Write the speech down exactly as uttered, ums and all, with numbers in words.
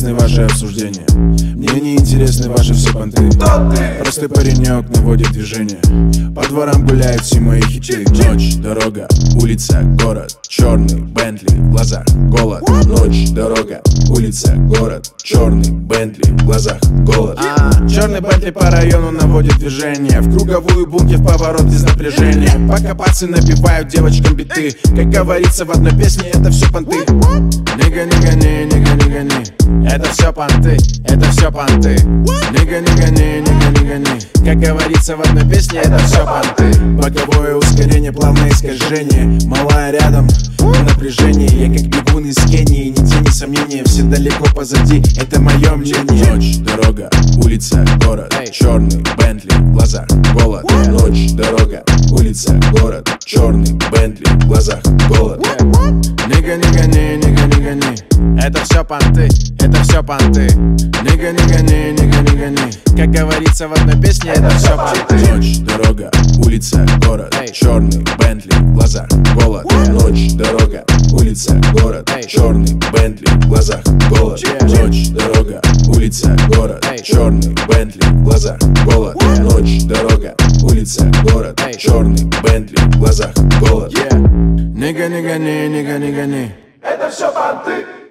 интересны ваши обсуждения. Мне не интересны ваши все понты. Простой паренек наводит движение. По дворам гуляют все мои хиты. Ночь, дорога, улица, город, черный Бентли, в глазах голод. Ночь, дорога, улица, город, черный Бентли, в глазах голод. а, Черный Бентли по району наводит движение. В круговую бункер в поворот без напряжения. Пока пацы набивают девочкам биты. Как говорится в одной песне, это все понты. Нига, не гони, нига, не гони. Это все понты, это все понты. Нига, не гони, нига, не гони. Как говорится в одной песне, это все понты. Боковое ускорение, плавное искажение. Малая рядом, напряжение. Я как бегун из Кении, ни тени сомнения. Все далеко позади, это мое мнение. Ночь, дорога, улица, город, черный Бентли, в глазах голод. Ночь, дорога, улица, город, черный Бентли, в глазах голод. Нига, не гони, нига, не гони. Это все понты, это все понты. Нига, не гони, нига, не гони. Как говорится в одной песне, это все понты. Ночь, дорога, улица, город, черный Бентли, в глазах голод. Ночь, дорога, улица, город, черный Бентли, в глазах голод. Ночь, дорога, улица, город, черный Бентли, в глазах голод. Ночь, дорога, улица, город, черный Бентли, в глазах голод. Нига, не гони, нига, не гони. Это все понты.